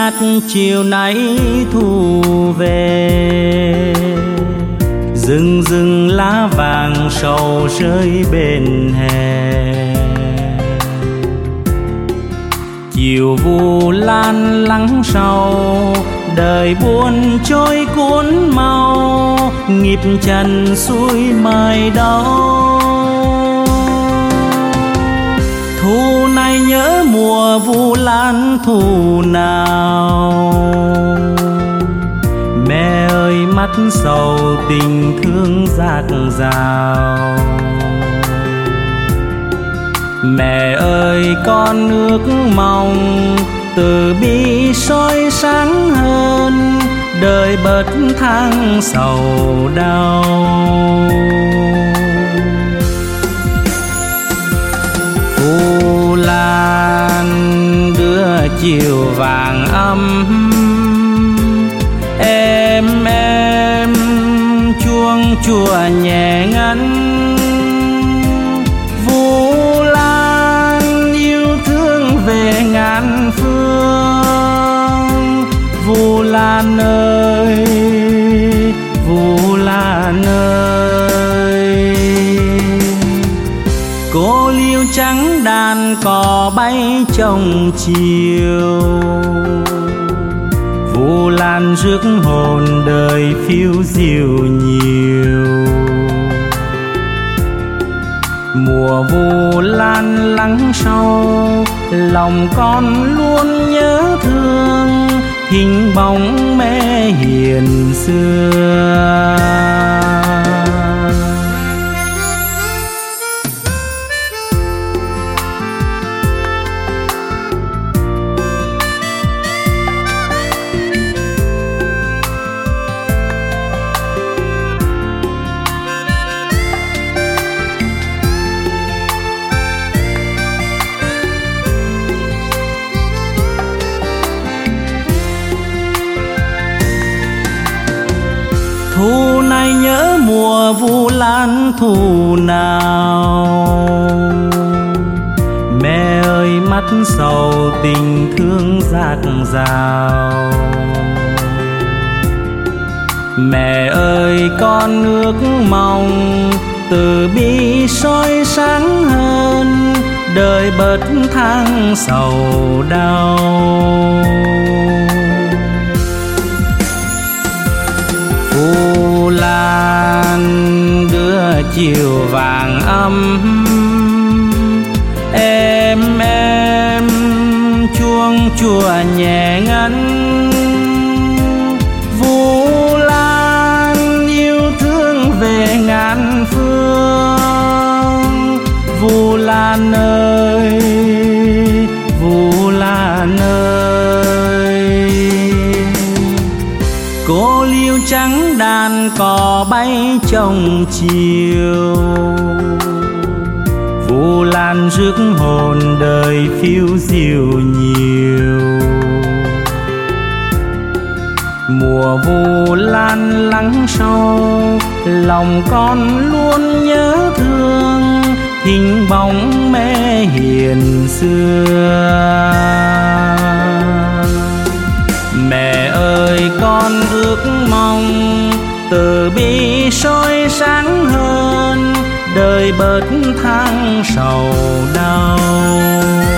nhạt chiều nay thu về, rừng rừng lá vàng sầu rơi bên hè. Chiều vu lan lắng sau, đời buồn trôi cuốn mau, nhịp trần xuôi mai đâu. Thu này nhớ mùa vu lan thu nào, mẹ ơi mắt sầu tình thương dạt dào. Mẹ ơi con ước mong từ bi soi sáng hơn, đời bớt tháng sầu đau. Vu lan đưa chiều vàng ấm, em chuông chùa nhẹ ngân. Vu lan yêu thương về ngàn phương, Vu lan ơi, Vu lan ơi. Cô liêu trắng đàn cò bay trong chiều, Vu lan rước hồn đời phiêu diêu nhiều. Mùa vu lan lắng sau, lòng con luôn nhớ thương hình bóng mẹ hiền xưa. Thu này nhớ mùa vu lan thu nào, mẹ ơi mắt sầu tình thương dạt dào. Mẹ ơi con ước mong từ bi soi sáng hơn, đời bớt tháng sầu đau. Vu lan đưa chiều vàng ấm, em chuông chùa nhẹ ngân. Vu lan yêu thương về ngàn phương, Vu lan ơi, Vu lan ơi. Cô liêu trắng đàn cò bay trong chiều, Vu lan rước hồn đời phiêu diêu nhiều. Mùa vu lan lắng sau, lòng con luôn nhớ thương hình bóng mẹ hiền xưa. Mẹ ơi con ước mong từ bi soi sáng hơn, đời bớt tháng sầu đau.